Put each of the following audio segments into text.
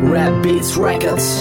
Rap Beats Records.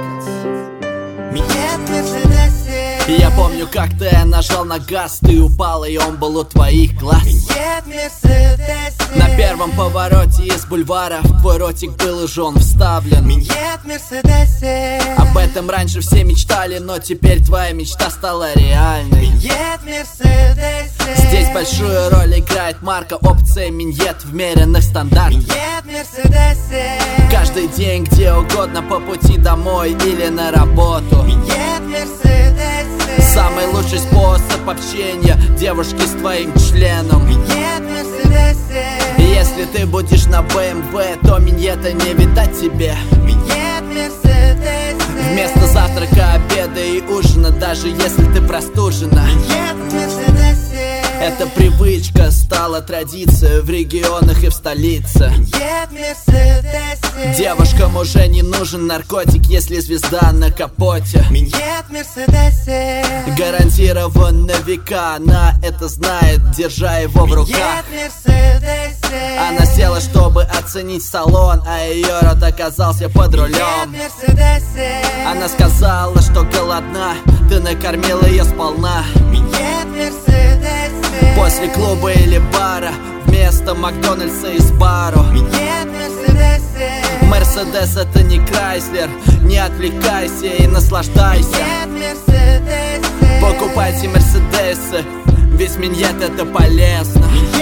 Минет в Мерседесе. Я помню, как-то я нажал на газ, ты упал, и он был у твоих глаз. Минет в Мерседесе. На первом повороте из бульвара в твой ротик был уже он вставлен. Минет в Мерседесе. Об этом раньше все мечтали, но теперь твоя мечта стала реальной. Минет в Мерседесе. Здесь большую роль играет марка, опция миньет вмеренных стандартов. Минет в Мерседесе. Каждый день где угодно, по пути домой или на работу. Минет в Мерседесе. Самый лучший способ общения девушки с твоим членом. Минет в Мерседесе. Если ты будешь на BMW, то миньета не видать тебе. Минет в Мерседесе. Вместо завтрака, обеда и ужина, даже если ты простужена. Минет в Мерседесе. Эта привычка стала традицией в регионах и в столице. Минет в Мерседесе. Девушкам уже не нужен наркотик, если звезда на капоте. Минет в Мерседесе. Гарантированно века, она это знает, держа его в руках. Минет в Мерседесе. Она села, чтобы оценить салон, а ее рот оказался под Минет в рулем. Мерседесе. Она сказала, что голодна, ты накормил ее сполна. Минет в Мерседесе. После клуба или бара, вместо Макдональдса из бару. Минет в Мерседесе. Мерседес это не Крайслер, не отвлекайся и наслаждайся. Минет в Мерседесе. Покупайте Мерседесы, ведь миньет это полезно. Миньет